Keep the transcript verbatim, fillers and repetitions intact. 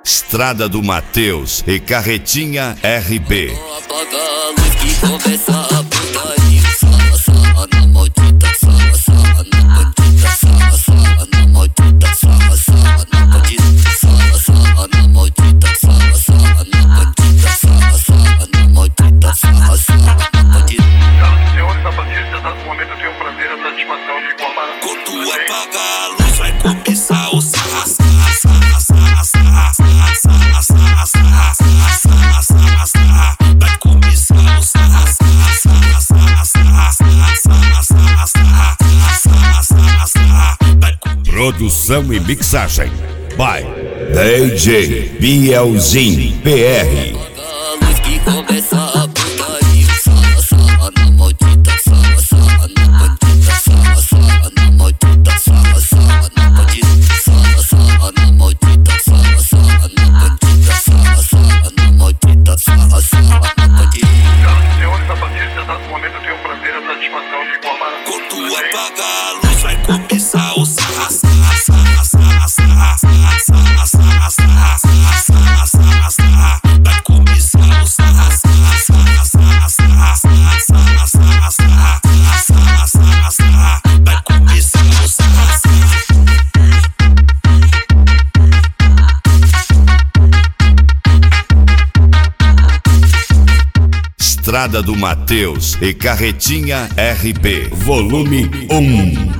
Estrada do Mateus e Carretinha R B. Apaga a luz que começa a putaria. Sala, sala, na maldita sala, sala, na bandida. Sala, sala, na maldita sala, sala, na bandida. Sala, sala, na maldita sala, sala, na bandida. Sala, sala, na maldita sala, sala, na bandida. Senhores, a partir desse exato momento eu tenho o prazer, a satisfação de informar. Quando apaga a luz vai começar o sarra, sarra, sarra, sarra, sarra, sarra, sarra, sarra, sarra, sarra, sarra, sarra. Vai começar o sarra, sarra, sarra, sarra, sarra, sarra, sarra, sarra, sarra, sarra, sarra. Produção e mixagem by D J Bielzinho P R. Apaga a luz que começa a putaria. Sala, sala, na maldita sala, sala, na bandida. Sala, sala, na maldita sala, sala, na bandida. Sala, sala, na maldita sala, sala, na bandida. Sala, sala, na maldita sala, sala, na bandida. Senhores, a partir desse exato momento eu tenho o prazer, a satisfação de informar. Quando apaga a luz vai começar o sarra, sarra, sarra, sarra, sarra, sarra, sarra, sarra, sarra, sarra, sarra, sarra. Vai começar o sarra, sarra, sarra, sarra, sarra, sarra, sarra, sarra, sarra, sarra, sarra, sarra. Vai começar o sarra, sarra. Estrada do Mateus e Carretinha R B. Volume um.